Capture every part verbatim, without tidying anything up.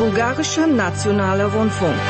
Bulgarischer Nationaler Rundfunk.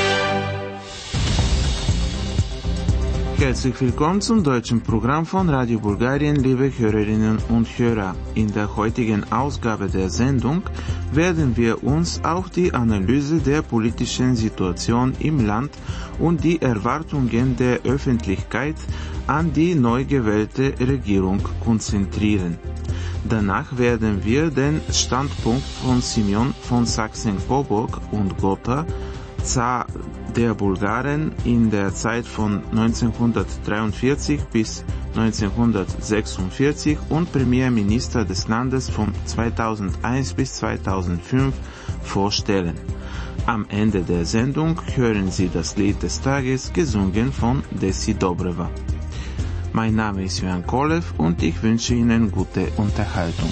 Herzlich willkommen zum deutschen Programm von Radio Bulgarien, liebe Hörerinnen und Hörer. In der heutigen Ausgabe der Sendung werden wir uns auf die Analyse der politischen Situation im Land und die Erwartungen der Öffentlichkeit an die neu gewählte Regierung konzentrieren. Danach werden wir den Standpunkt von Simeon von Sachsen-Coburg und Gotha, Zar der Bulgaren in der Zeit von neunzehnhundertdreiundvierzig bis neunzehnhundertsechsundvierzig und Premierminister des Landes von zweitausendeins bis zweitausendfünf vorstellen. Am Ende der Sendung hören Sie das Lied des Tages, gesungen von Desi Dobreva. Mein Name ist Johann Kolev und ich wünsche Ihnen gute Unterhaltung.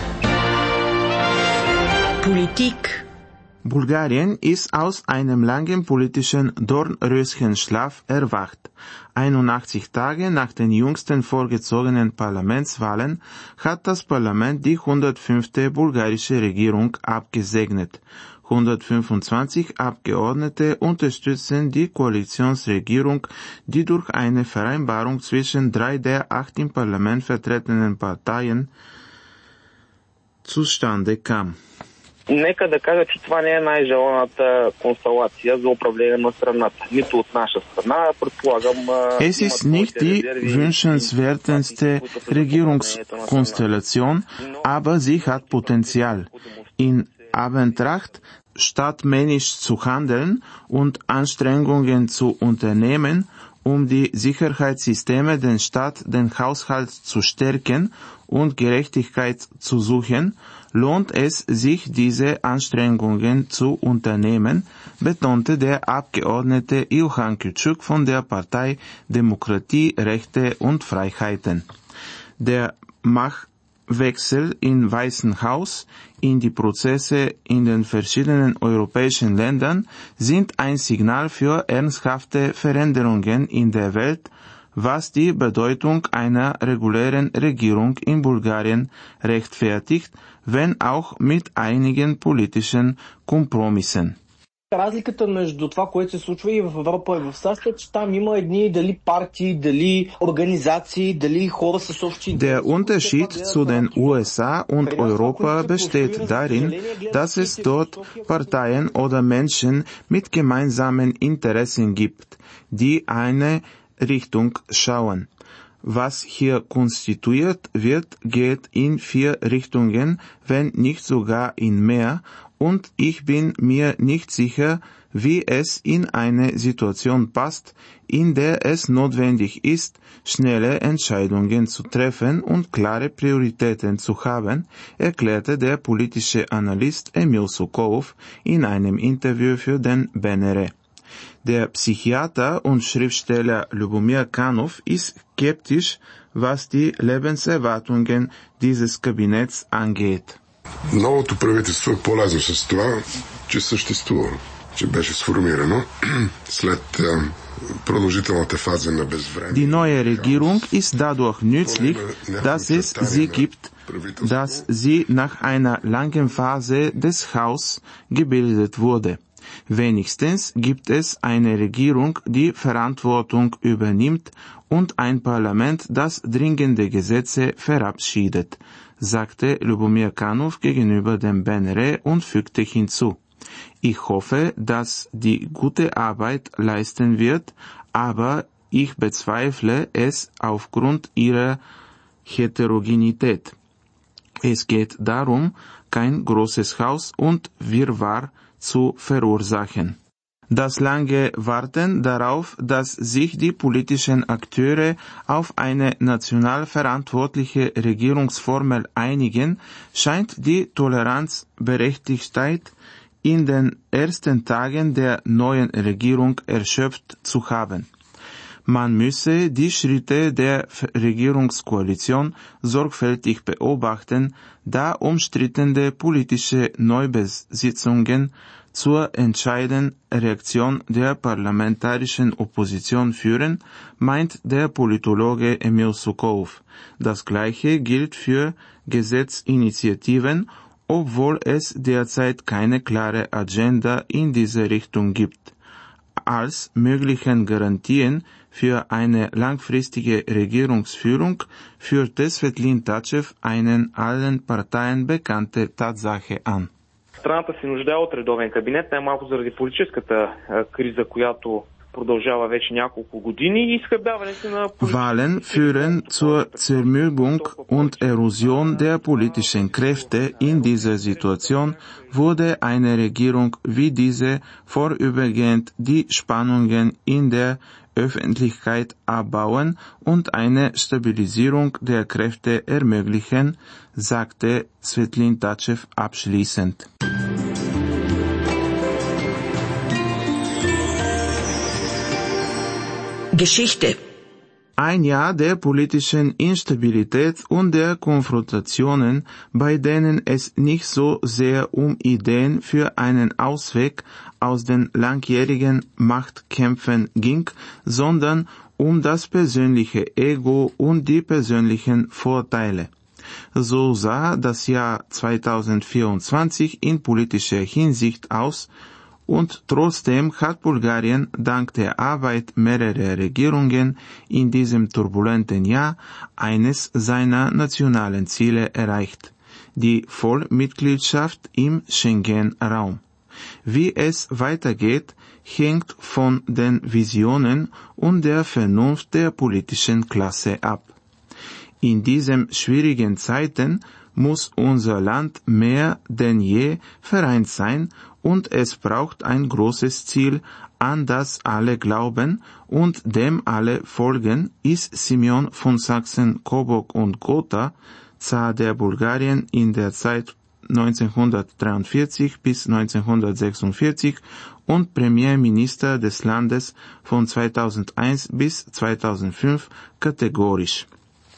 Politik. Bulgarien ist aus einem langen politischen Dornröschenschlaf erwacht. einundachtzig Tage nach den jüngsten vorgezogenen Parlamentswahlen hat das Parlament die hundertfünfte bulgarische Regierung abgesegnet. hundertfünfundzwanzig Abgeordnete unterstützen die Koalitionsregierung, die durch eine Vereinbarung zwischen drei der acht im Parlament vertretenen Parteien zustande kam. Нека да кажа, че това не е най-желаната констелация за управление на страната. Нито от наша страна, предполагам... Es ist nicht die wünschenswerteste Regierungskonstellation, aber sie hat Potenzial. In Anbetracht, stadtmännisch zu handeln und Anstrengungen zu unternehmen, um die Sicherheitssysteme den Staat, den Haushalt zu stärken und Gerechtigkeit zu suchen, lohnt es sich, diese Anstrengungen zu unternehmen, betonte der Abgeordnete Ilhan Küçük von der Partei Demokratie, Rechte und Freiheiten. Der Machtwechsel im Weißen Haus, in die Prozesse in den verschiedenen europäischen Ländern sind ein Signal für ernsthafte Veränderungen in der Welt, was die Bedeutung einer regulären Regierung in Bulgarien rechtfertigt, wenn auch mit einigen politischen Kompromissen. Разликата между това, което се случва и в Европа и в САЩ е, че там има едни дали партии, дали организации, дали хора с общи... Der Unterschied zu den U S A und Europa besteht darin, dass es dort Parteien oder Menschen mit gemeinsamen Interessen gibt, die eine Richtung schauen. Was hier konstituiert wird, geht in vier Richtungen, wenn nicht sogar in mehr, und ich bin mir nicht sicher, wie es in eine Situation passt, in der es notwendig ist, schnelle Entscheidungen zu treffen und klare Prioritäten zu haben, erklärte der politische Analyst Emil Sokolov in einem Interview für den B N R. Der Psychiater und Schriftsteller Любомир Канов ist skeptisch, was die Lebenserwartungen dieses Kabinetts angeht. Новото правителство е по-лесно с това, че съществува, че беше сформирано след продължителната фаза на безвремие. Die neue Regierung ist dadurch nützlich, dass es sie gibt, dass sie nach einer langen Phase des Chaos gebildet wurde. Wenigstens gibt es eine Regierung, die Verantwortung übernimmt und ein Parlament, das dringende Gesetze verabschiedet, sagte Любомир Канов gegenüber dem B N R und fügte hinzu. Ich hoffe, dass die gute Arbeit leisten wird, aber ich bezweifle es aufgrund ihrer Heterogenität. Es geht darum, kein großes Haus und Wirrwarr zu verursachen. Das lange Warten darauf, dass sich die politischen Akteure auf eine national verantwortliche Regierungsformel einigen, scheint die Toleranzberechtigkeit in den ersten Tagen der neuen Regierung erschöpft zu haben. Man müsse die Schritte der Regierungskoalition sorgfältig beobachten, da umstrittene politische Neubesitzungen zur entscheidenden Reaktion der parlamentarischen Opposition führen, meint der Politologe Emil Sokolov. Das Gleiche gilt für Gesetzinitiativen obwohl es derzeit keine klare Agenda in diese Richtung gibt. Als möglichen Garantien für eine langfristige Regierungsführung führte Светлин Тачев einen allen Parteien bekannte Tatsache an. Страната се нуждае от редовен кабинет, най-малко заради политическата криза, която продължава вече няколко години и изхъбяването на... Wahlen führen zur Zermürbung und Erosion der politischen Kräfte. In dieser Situation wurde eine Regierung wie diese vorübergehend die Spannungen in der Öffentlichkeit abbauen und eine Stabilisierung der Kräfte ermöglichen, sagte Светлин Тачев abschließend. Geschichte. Ein Jahr der politischen Instabilität und der Konfrontationen, bei denen es nicht so sehr um Ideen für einen Ausweg aus den langjährigen Machtkämpfen ging, sondern um das persönliche Ego und die persönlichen Vorteile. So sah das Jahr zweitausendvierundzwanzig in politischer Hinsicht aus, und trotzdem hat Bulgarien dank der Arbeit mehrerer Regierungen in diesem turbulenten Jahr eines seiner nationalen Ziele erreicht: die Vollmitgliedschaft im Schengen-Raum. Wie es weitergeht, hängt von den Visionen und der Vernunft der politischen Klasse ab. In diesen schwierigen Zeiten muss unser Land mehr denn je vereint sein, und es braucht ein großes Ziel, an das alle glauben und dem alle folgen, ist Simeon von Sachsen-Coburg und Gotha, Zar der Bulgarien in der Zeit neunzehnhundertdreiundvierzig bis neunzehnhundertsechsundvierzig und Premierminister des Landes von zweitausendeins bis zweitausendfünf, kategorisch.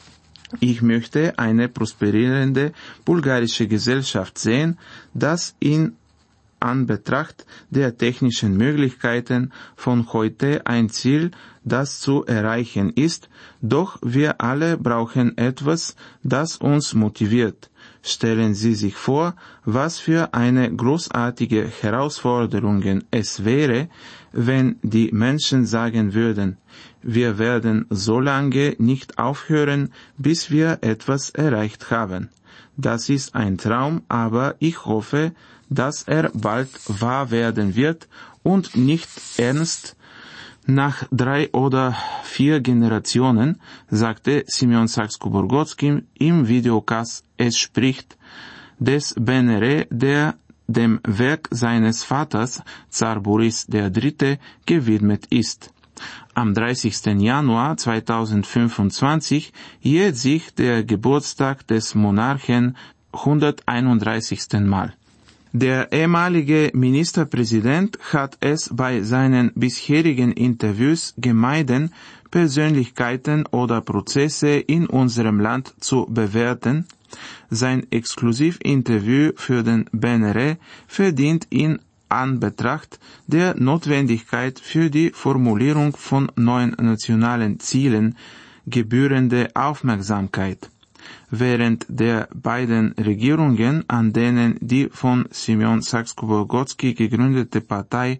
Ich möchte eine prosperierende bulgarische Gesellschaft sehen, das in Anbetracht der technischen Möglichkeiten von heute ein Ziel, das zu erreichen ist, doch wir alle brauchen etwas, das uns motiviert. Stellen Sie sich vor, was für eine großartige Herausforderung es wäre, wenn die Menschen sagen würden: Wir werden so lange nicht aufhören, bis wir etwas erreicht haben. Das ist ein Traum, aber ich hoffe, dass er bald wahr werden wird und nicht ernst nach drei oder vier Generationen, sagte Simeon Sachs-Coburg im Videocast Es spricht des B N R, der dem Werk seines Vaters, Zar Boris der Dritte, gewidmet ist. Am dreißigsten Januar zweitausendfünfundzwanzig jährt sich der Geburtstag des Monarchen hunderteinunddreißigsten Mal. Der ehemalige Ministerpräsident hat es bei seinen bisherigen Interviews gemieden, Persönlichkeiten oder Prozesse in unserem Land zu bewerten. Sein Exklusivinterview für den B N R verdient in Anbetracht der Notwendigkeit für die Formulierung von neuen nationalen Zielen gebührende Aufmerksamkeit. Während der beiden Regierungen, an denen die von Simeon Sachs-Coburg gegründete Partei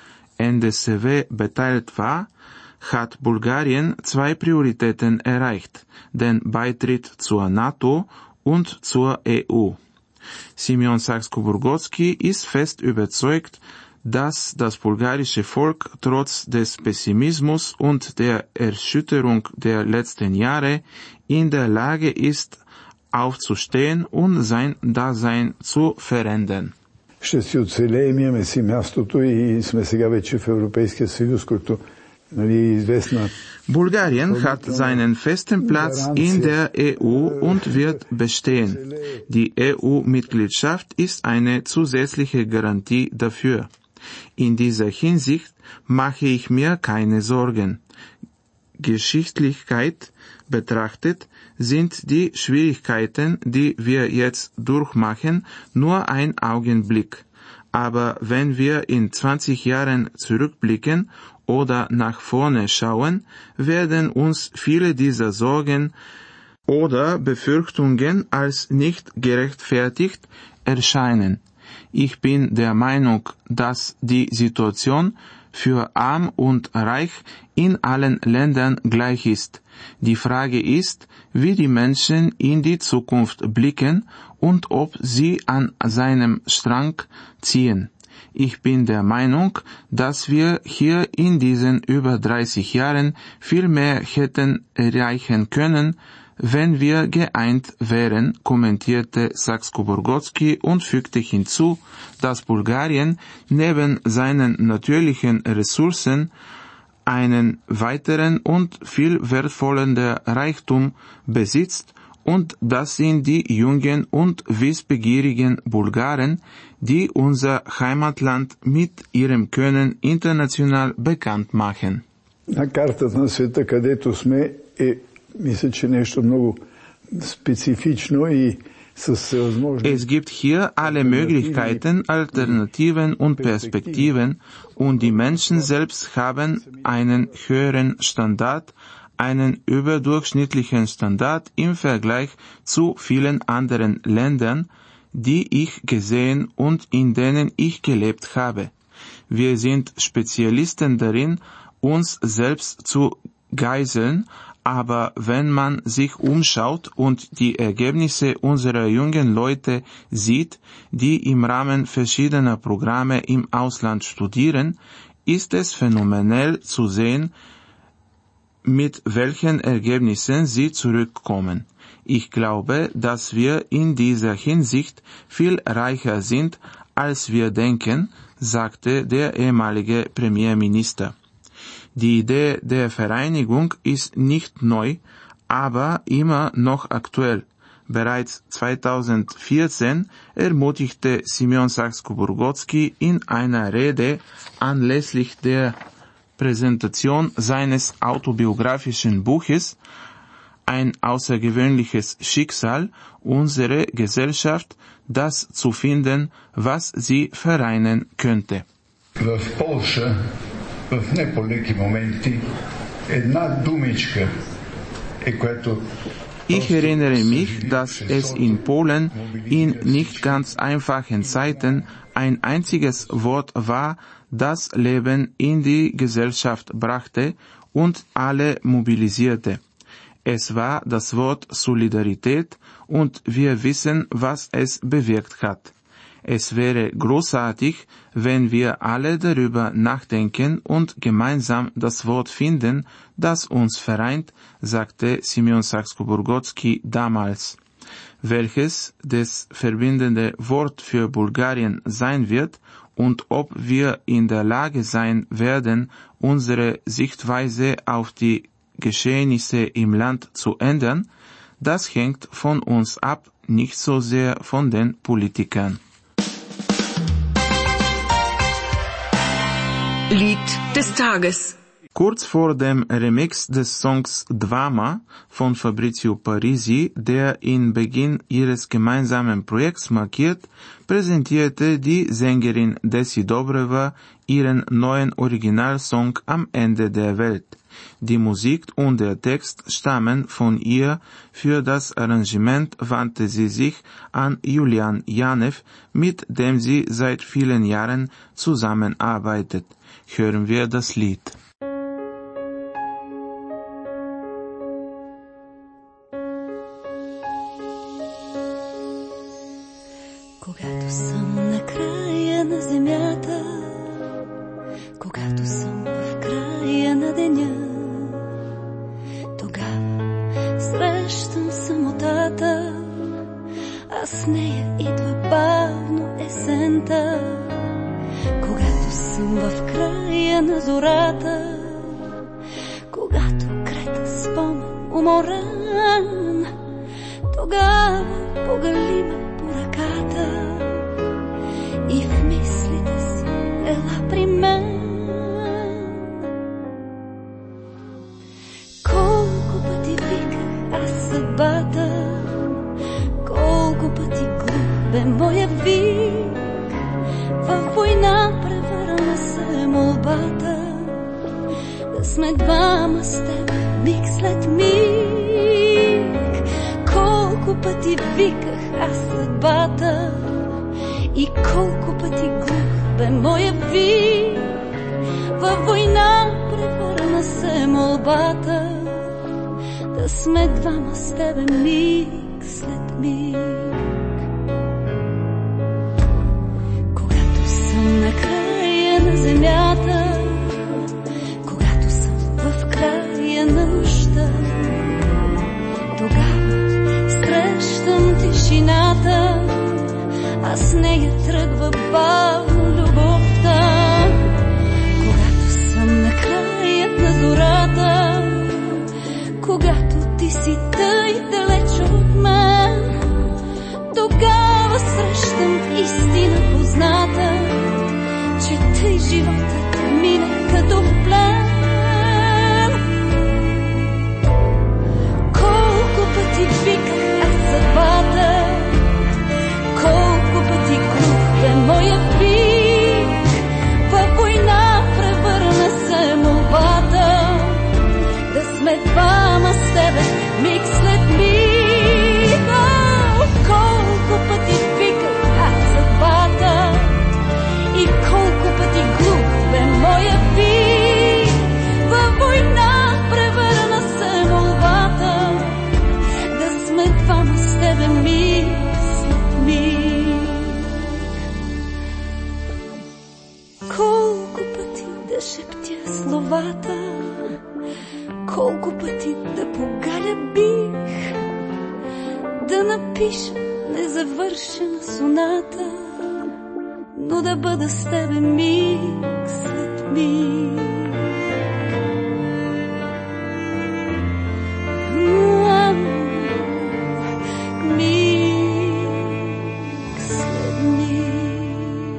N D S W beteiligt war, hat Bulgarien zwei Prioritäten erreicht: den Beitritt zur NATO und zur E U. Simeon Sachs-Coburg ist fest überzeugt, dass das bulgarische Volk trotz des Pessimismus und der Erschütterung der letzten Jahre in der Lage ist, aufzustehen und sein Dasein zu verändern. Ще си оцелеем, имаме си мястото и сме сега вече в Европейския съюз, който нали е известна. Bulgarien hat seinen festen Platz in der E U und wird bestehen. Die E U-Mitgliedschaft ist eine zusätzliche Garantie dafür. In dieser Hinsicht mache ich mir keine Sorgen. Geschichtlichkeit betrachtet sind die Schwierigkeiten, die wir jetzt durchmachen, nur ein Augenblick. Aber wenn wir in zwanzig Jahren zurückblicken oder nach vorne schauen, werden uns viele dieser Sorgen oder Befürchtungen als nicht gerechtfertigt erscheinen. Ich bin der Meinung, dass die Situation für arm und reich in allen Ländern gleich ist. Die Frage ist, wie die Menschen in die Zukunft blicken und ob sie an seinem Strang ziehen. Ich bin der Meinung, dass wir hier in diesen über dreißig Jahren viel mehr hätten erreichen können, wenn wir geeint wären, kommentierte Saxko-Burgotsky und fügte hinzu, dass Bulgarien neben seinen natürlichen Ressourcen einen weiteren und viel wertvolleren Reichtum besitzt, und das sind die jungen und wissbegierigen Bulgaren, die unser Heimatland mit ihrem Können international bekannt machen. На картата на света, където сме, е, мисля, че нещо много специфично и с възможност. Es gibt hier alle Möglichkeiten, Alternativen und Perspektiven, und die Menschen selbst haben einen höheren Standard, einen überdurchschnittlichen Standard im Vergleich zu vielen anderen Ländern, die ich gesehen und in denen ich gelebt habe. Wir sind Spezialisten darin, uns selbst zu geißeln, aber wenn man sich umschaut und die Ergebnisse unserer jungen Leute sieht, die im Rahmen verschiedener Programme im Ausland studieren, ist es phänomenal zu sehen, mit welchen Ergebnissen sie zurückkommen. Ich glaube, dass wir in dieser Hinsicht viel reicher sind, als wir denken, sagte der ehemalige Premierminister. Die Idee der Vereinigung ist nicht neu, aber immer noch aktuell. Bereits zweitausendvierzehn ermutigte Simeon Saxko-Burgotsky in einer Rede anlässlich der Präsentation seines autobiografischen Buches Ein außergewöhnliches Schicksal, unsere Gesellschaft, das zu finden, was sie vereinen könnte. В Полша, в неполеки моменти, една думичка е което. Ich erinnere mich, dass es in Polen in nicht ganz einfachen Zeiten ein einziges Wort war, das Leben in die Gesellschaft brachte und alle mobilisierte. Es war das Wort Solidarität, und wir wissen, was es bewirkt hat. Es wäre großartig, wenn wir alle darüber nachdenken und gemeinsam das Wort finden, das uns vereint, sagte Simeon Saxko-Burgotsky damals. Welches das verbindende Wort für Bulgarien sein wird und ob wir in der Lage sein werden, unsere Sichtweise auf die Geschehnisse im Land zu ändern, das hängt von uns ab, nicht so sehr von den Politikern. Lied des Tages. Kurz vor dem Remix des Songs Dvama von Fabrizio Parisi, der den Beginn ihres gemeinsamen Projekts markiert, präsentierte die Sängerin Desi Dobreva ihren neuen Originalsong Am Ende der Welt. Die Musik und der Text stammen von ihr. Für das Arrangement wandte sie sich an Julian Janev, mit dem sie seit vielen Jahren zusammenarbeitet. Hören wir das Lied. Когато съм на края на земята, когато съм в края на деня, тогава срещам самотата, а с нея идва бавно есента. Когато съм в края на зората, когато крета спомен уморен, тогава погали ме по ръката и в мислите си ела при мен. Колко пъти виках аз съдбата, колко пъти глух бе моя вик, във война превърна се молбата, да сме двама с теб миг след миг. Колко пъти виках аз съдбата, И колко пъти глух бе моя вик, във война превърна се молбата да сме двама с тебе миг след миг. Когато съм на края на земята, когато съм в края на нощта, тогава срещам тишината, а с нея тръгва бавно любовта. Когато съм на края на зората, когато ти си тъй далеч от мен, тогава срещам истина позната, че тъй животът мине като в плен. Колко пъти виках аз съдбата, колко пъти глух бе моя вик, във война превърна се молбата да сме двама с тебе миг след миг. О, колко пъти виках аз съдбата и колко пъти глух бе моя вик, във война превърна се молбата да сме двама с тебе миг след миг. Колко пъти да шептя словата, колко пъти да погаля бих, да напиша незавършена соната, но да бъда с тебе миг след миг. Миг след миг.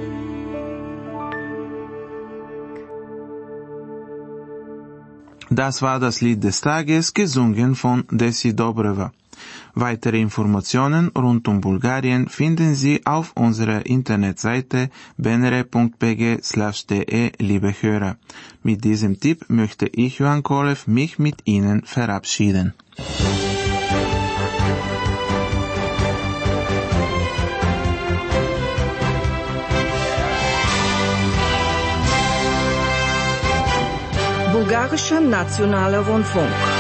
Das war das Lied des Tages, gesungen von Desi Dobreva. Weitere Informationen rund um Bulgarien finden Sie auf unserer Internetseite b n r punkt b g slash d e, liebe Hörer. Mit diesem Tipp möchte ich, Johann Kolev, mich mit Ihnen verabschieden. Bulgarischer Nationaler Rundfunk